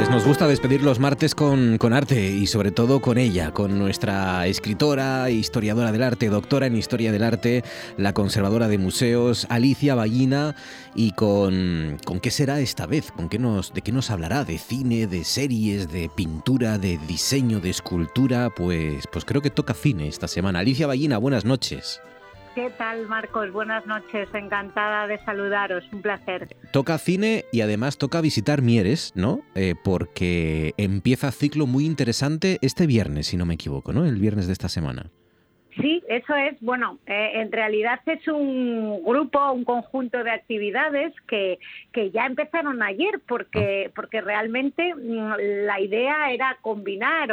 Nos gusta despedir los martes con arte y sobre todo con ella, con nuestra escritora e historiadora del arte, doctora en Historia del Arte, la conservadora de museos, Alicia Ballina, y con ¿qué será esta vez? ¿De qué nos hablará? ¿De cine, de series, de pintura, de diseño, de escultura? Pues creo que toca cine esta semana. Alicia Ballina, buenas noches. ¿Qué tal, Marcos? Buenas noches, encantada de saludaros, un placer. Toca cine y además toca visitar Mieres, ¿no? Porque empieza ciclo muy interesante este viernes, si no me equivoco, ¿no? El viernes de esta semana. Sí, eso es. Bueno, en realidad es un grupo, un conjunto de actividades que ya empezaron ayer porque realmente la idea era combinar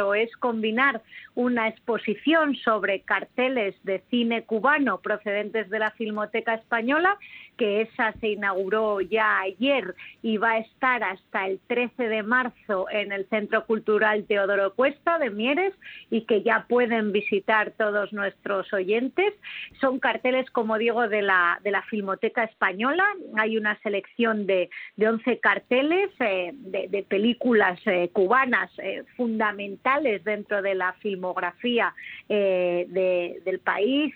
una exposición sobre carteles de cine cubano procedentes de la Filmoteca Española, que esa se inauguró ya ayer y va a estar hasta el 13 de marzo en el Centro Cultural Teodoro Cuesta de Mieres y que ya pueden visitar todos nuestros oyentes. Son carteles, como digo, de la Filmoteca Española. Hay una selección de 11 carteles de películas cubanas fundamentales dentro de la filmografía del país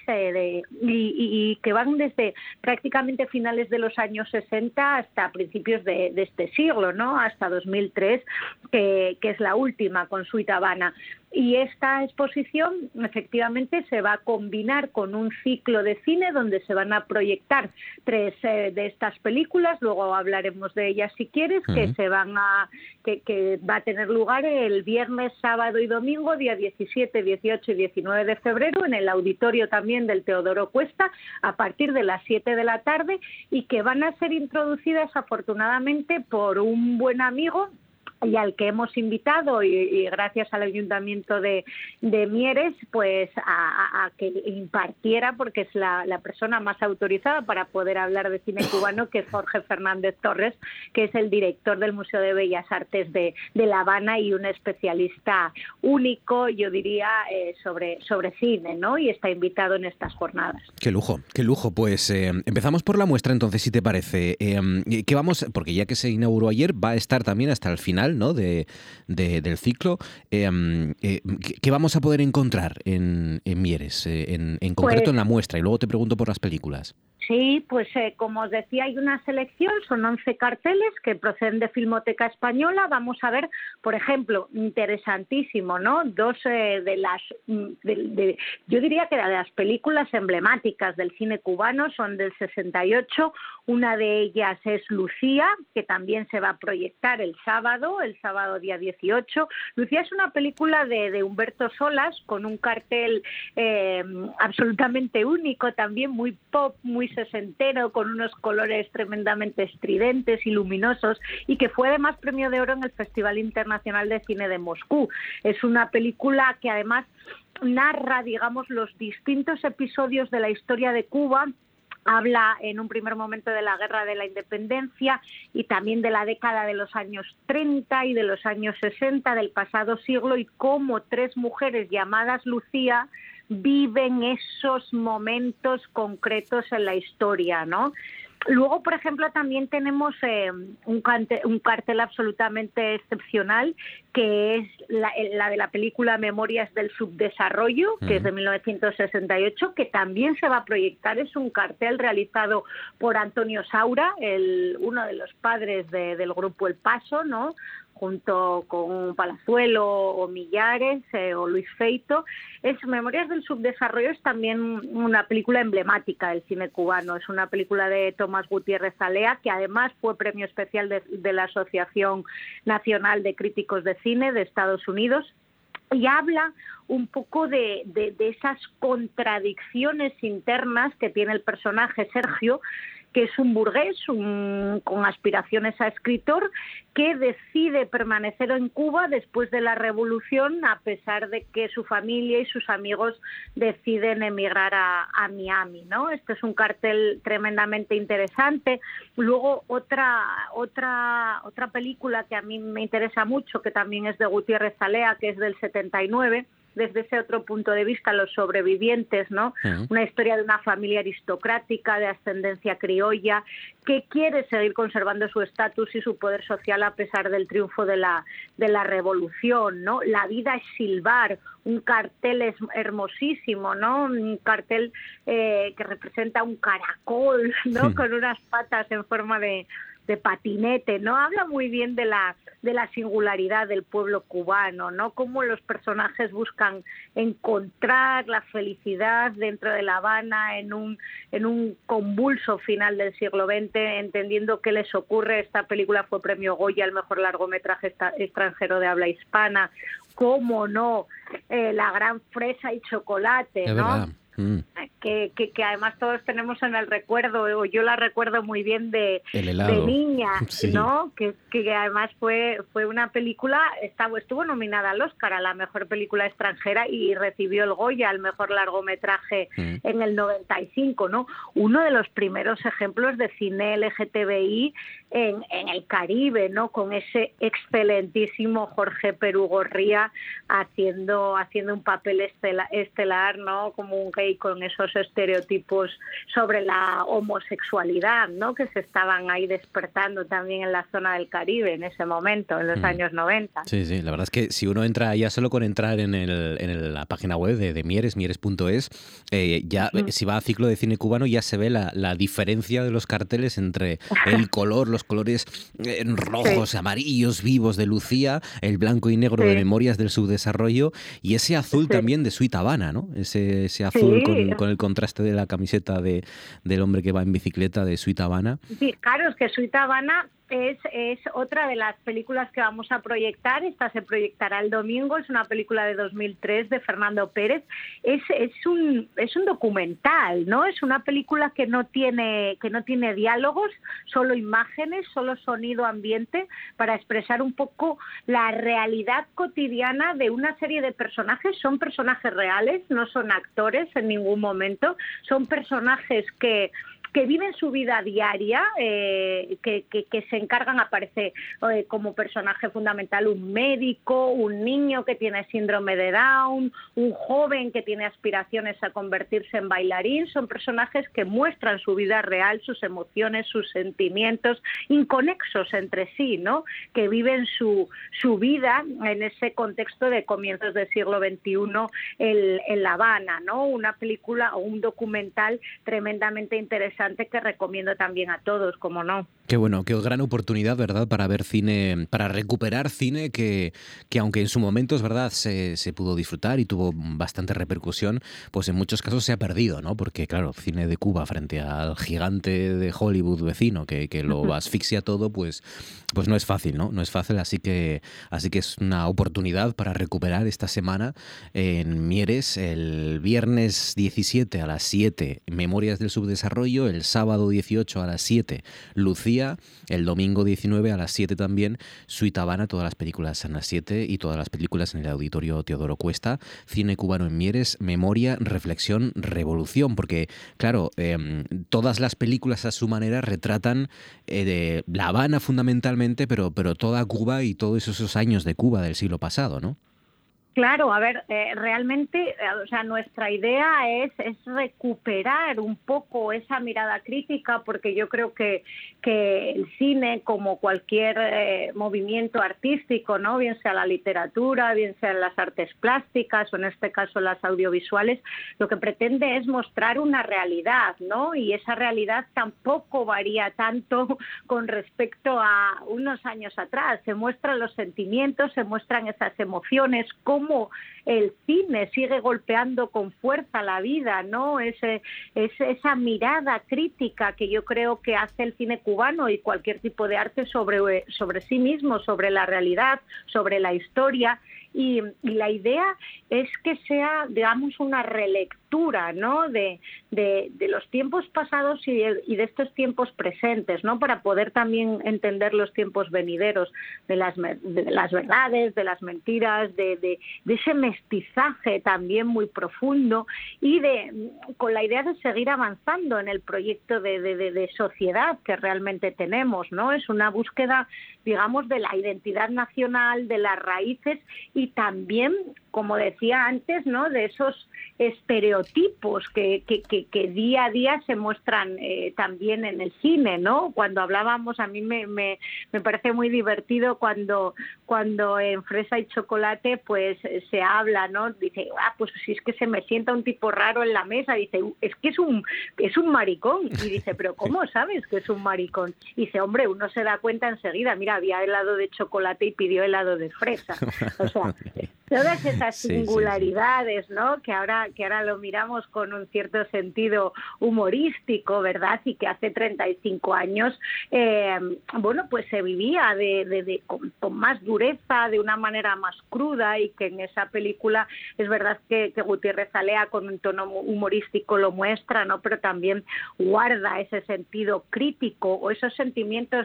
y que van desde prácticamente finales de los años 60 hasta principios de este siglo, ¿no? Hasta 2003, que es la última con Suite Habana. Y esta exposición efectivamente se va a combinar con un ciclo de cine donde se van a proyectar 3 de estas películas, luego hablaremos de ellas si quieres, que va a tener lugar el viernes, sábado y domingo, día 17, 18 y 19 de febrero, en el auditorio también del Teodoro Cuesta, a partir de las 7 de la tarde, y que van a ser introducidas afortunadamente por un buen amigo y al que hemos invitado y gracias al Ayuntamiento de Mieres pues a que impartiera, porque es la persona más autorizada para poder hablar de cine cubano, que es Jorge Fernández Torres, que es el director del Museo de Bellas Artes de La Habana y un especialista único, yo diría, sobre cine, ¿no? Y está invitado en estas jornadas. Qué lujo, qué lujo. Pues empezamos por la muestra entonces, si te parece. Porque ya que se inauguró ayer, va a estar también hasta el final, ¿no? del ciclo. ¿Qué vamos a poder encontrar en Mieres, en concreto en la muestra? Y luego te pregunto por las películas. Sí, pues como os decía, hay una selección, son 11 carteles que proceden de Filmoteca Española. Vamos a ver, por ejemplo, interesantísimo, ¿no? 2 de las, yo diría que de las películas emblemáticas del cine cubano, son del 68. Una de ellas es Lucía, que también se va a proyectar el sábado día 18. Lucía es una película de Humberto Solas, con un cartel absolutamente único, también muy pop, muy sesentero, con unos colores tremendamente estridentes y luminosos, y que fue además premio de oro en el Festival Internacional de Cine de Moscú. Es una película que además narra, digamos, los distintos episodios de la historia de Cuba. Habla en un primer momento de la Guerra de la Independencia y también de la década de los años 30 y de los años 60 del pasado siglo, y cómo 3 mujeres llamadas Lucía viven esos momentos concretos en la historia, ¿no? Luego, por ejemplo, también tenemos un cartel absolutamente excepcional, que es la de la película Memorias del Subdesarrollo, que es de 1968, que también se va a proyectar. Es un cartel realizado por Antonio Saura, uno de los padres del grupo El Paso, ¿no?, junto con Palazuelo o Millares o Luis Feito. Memorias del Subdesarrollo es también una película emblemática del cine cubano. Es una película de Tomás Gutiérrez Alea, que además fue premio especial de la Asociación Nacional de Críticos de Cine de Estados Unidos. Y habla un poco de esas contradicciones internas que tiene el personaje Sergio, que es un burgués con aspiraciones a escritor, que decide permanecer en Cuba después de la revolución, a pesar de que su familia y sus amigos deciden emigrar a Miami, ¿no? Este es un cartel tremendamente interesante. Luego otra película que a mí me interesa mucho, que también es de Gutiérrez Alea, que es del 79, desde ese otro punto de vista, los sobrevivientes, ¿no? Una historia de una familia aristocrática, de ascendencia criolla, que quiere seguir conservando su estatus y su poder social a pesar del triunfo de la revolución, ¿no? La vida es silbar, un cartel hermosísimo, ¿no? Un cartel que representa un caracol, ¿no? Con unas patas en forma de patinete, ¿no? Habla muy bien de la singularidad del pueblo cubano, ¿no? Cómo los personajes buscan encontrar la felicidad dentro de La Habana en un convulso final del siglo XX, entendiendo qué les ocurre. Esta película fue premio Goya al mejor largometraje extranjero de habla hispana. Cómo no, La gran fresa y chocolate, es ¿no? verdad. Que además todos tenemos en el recuerdo, o yo la recuerdo muy bien de niña, sí. ¿no? Que además fue una película, estuvo nominada al Oscar a la mejor película extranjera y recibió el Goya al mejor largometraje en el 95, ¿no? Uno de los primeros ejemplos de cine LGTBI en el Caribe, ¿no? Con ese excelentísimo Jorge Perugorría haciendo un papel estelar, ¿no? Como un gay con esos estereotipos sobre la homosexualidad, ¿no? Que se estaban ahí despertando también en la zona del Caribe en ese momento, en los años 90. Sí, la verdad es que si uno entra, ya solo con entrar en la página web de Mieres, mieres.es, si va a ciclo de cine cubano ya se ve la diferencia de los carteles entre el color, los colores rojos, amarillos, vivos de Lucía, el blanco y negro de Memorias del Subdesarrollo y ese azul también de Sweet Habana, ¿no? Ese azul con el contraste de la camiseta del hombre que va en bicicleta de Sweet Habana. Sí, claro, es que Sweet Habana es otra de las películas que vamos a proyectar. Esta se proyectará el domingo. Es una película de 2003 de Fernando Pérez. Es un documental, ¿no? Es una película que no tiene diálogos, solo imágenes, solo sonido ambiente, para expresar un poco la realidad cotidiana de una serie de personajes. Son personajes reales, no son actores en ningún momento. Son personajes que viven su vida diaria, que se encargan, aparece como personaje fundamental un médico, un niño que tiene síndrome de Down, un joven que tiene aspiraciones a convertirse en bailarín. Son personajes que muestran su vida real, sus emociones, sus sentimientos, inconexos entre sí, ¿no? Que viven su vida en ese contexto de comienzos del siglo XXI en La Habana, ¿no? Una película o un documental tremendamente interesante que recomiendo también a todos, como no. Qué bueno, qué gran oportunidad, ¿verdad?, para ver cine, para recuperar cine que aunque en su momento, es verdad, se pudo disfrutar y tuvo bastante repercusión, pues en muchos casos se ha perdido, ¿no? Porque, claro, cine de Cuba frente al gigante de Hollywood vecino que lo asfixia todo, pues no es fácil, ¿no? No es fácil, así que es una oportunidad para recuperar esta semana en Mieres, el viernes 17 a las 7, Memorias del Subdesarrollo, el sábado 18 a las 7, Lucía, el domingo 19 a las 7 también, Sweet Habana, todas las películas a las 7 y todas las películas en el Auditorio Teodoro Cuesta, cine cubano en Mieres, memoria, reflexión, revolución, porque claro, todas las películas a su manera retratan de La Habana fundamentalmente, pero toda Cuba y todos esos años de Cuba del siglo pasado, ¿no? Claro, a ver, realmente, o sea, nuestra idea es recuperar un poco esa mirada crítica, porque yo creo que el cine, como cualquier movimiento artístico, ¿no? Bien sea la literatura, bien sea las artes plásticas o en este caso las audiovisuales, lo que pretende es mostrar una realidad, ¿no? Y esa realidad tampoco varía tanto con respecto a unos años atrás. Se muestran los sentimientos, se muestran esas emociones, cómo el cine sigue golpeando con fuerza la vida, ¿no? Esa mirada crítica que yo creo que hace el cine cubano y cualquier tipo de arte sobre sí mismo, sobre la realidad, sobre la historia. Y la idea es que sea, digamos, una relectura, ¿no? de los tiempos pasados y de estos tiempos presentes, ¿no? Para poder también entender los tiempos venideros, de las verdades, de las mentiras, de ese mestizaje también muy profundo y con la idea de seguir avanzando en el proyecto de sociedad que realmente tenemos, ¿no? Es una búsqueda, digamos, de la identidad nacional, de las raíces y también como decía antes, ¿no? De esos estereotipos que día a día se muestran también en el cine, ¿no? Cuando hablábamos, a mí me parece muy divertido cuando en Fresa y Chocolate pues se habla, ¿no? Dice, pues si es que se me sienta un tipo raro en la mesa, dice, es que es un maricón. Y dice, pero ¿cómo sabes que es un maricón? Y dice, hombre, uno se da cuenta enseguida, mira, había helado de chocolate y pidió helado de fresa. O sea, todas esas singularidades, ¿no? Que ahora lo miramos con un cierto sentido humorístico, ¿verdad? Y que hace 35 años, bueno, pues se vivía con más dureza, de una manera más cruda, y que en esa película es verdad que Gutiérrez Alea con un tono humorístico lo muestra, ¿no? Pero también guarda ese sentido crítico o esos sentimientos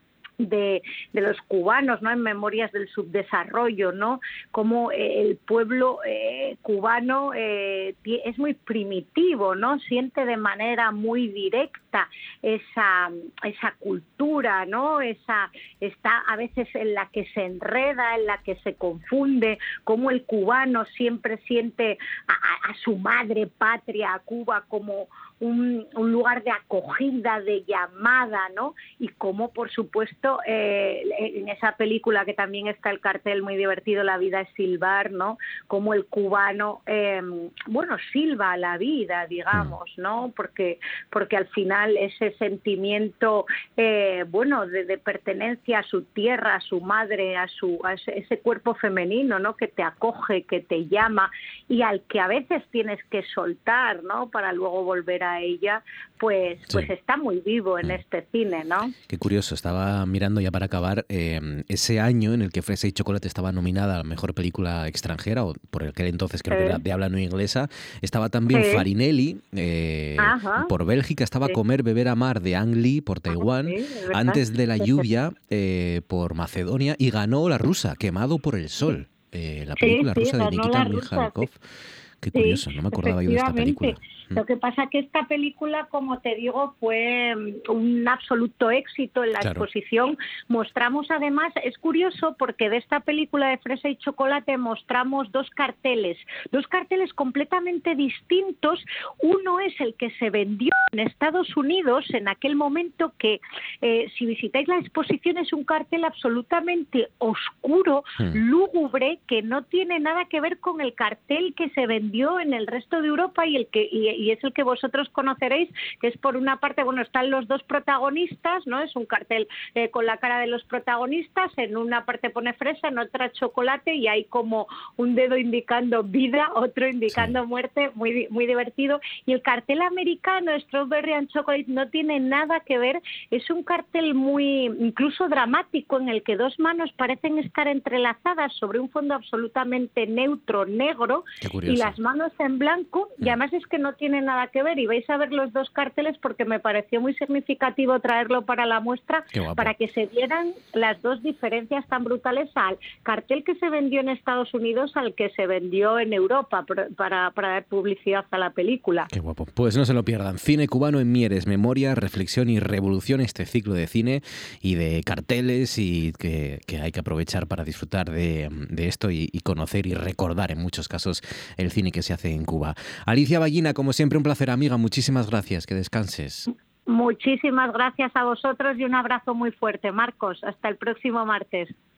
de los cubanos, ¿no? En Memorias del subdesarrollo, ¿no? Como el pueblo cubano es muy primitivo, ¿no? Siente de manera muy directa esa cultura, ¿no? Está a veces en la que se enreda, en la que se confunde, como el cubano siempre siente a su madre patria, a Cuba, como un lugar de acogida, de llamada, ¿no? Y como, por supuesto, en esa película que también está el cartel muy divertido, La vida es silbar, ¿no? Como el cubano, bueno, silba a la vida, digamos, ¿no? Porque al final ese sentimiento, bueno, de pertenencia a su tierra, a su madre, a ese cuerpo femenino, ¿no? Que te acoge, que te llama y al que a veces tienes que soltar, ¿no? Para luego volver a ella, pues está muy vivo en este cine, ¿no? Qué curioso, estaba mirando ya para acabar ese año en el que Fresa y Chocolate estaba nominada a la mejor película extranjera, o por aquel entonces creo que era de habla no inglesa. Estaba también Farinelli por Bélgica, estaba Comer, Beber, Amar de Ang Lee por Taiwán, Antes de la lluvia por Macedonia, y ganó la rusa, Quemado por el sol, la película rusa de Nikita Mikhalkov. Qué curioso, no me acordaba yo de esta película. Lo que pasa que esta película, como te digo, fue un absoluto éxito en la exposición. Mostramos además, es curioso porque de esta película de Fresa y Chocolate mostramos dos carteles completamente distintos. Uno es el que se vendió en Estados Unidos en aquel momento, que si visitáis la exposición es un cartel absolutamente oscuro, lúgubre, que no tiene nada que ver con el cartel que se vendió en el resto de Europa y es el que vosotros conoceréis, que es por una parte, bueno, están los dos protagonistas, ¿no? Es un cartel con la cara de los protagonistas, en una parte pone fresa, en otra chocolate, y hay como un dedo indicando vida, otro indicando muerte, muy, muy divertido. Y el cartel americano, Strawberry and Chocolate, no tiene nada que ver, es un cartel muy, incluso dramático, en el que dos manos parecen estar entrelazadas sobre un fondo absolutamente neutro, negro, y las manos en blanco, y además es que no tiene nada que ver, y vais a ver los dos carteles porque me pareció muy significativo traerlo para la muestra, para que se vieran las dos diferencias tan brutales al cartel que se vendió en Estados Unidos al que se vendió en Europa para dar publicidad a la película. Qué guapo. Pues no se lo pierdan. Cine cubano en Mieres, memoria, reflexión y revolución, este ciclo de cine y de carteles, y que hay que aprovechar para disfrutar de esto y conocer y recordar en muchos casos el cine que se hace en Cuba. Alicia Ballina, como siempre, un placer, amiga. Muchísimas gracias. Que descanses. Muchísimas gracias a vosotros y un abrazo muy fuerte, Marcos. Hasta el próximo martes.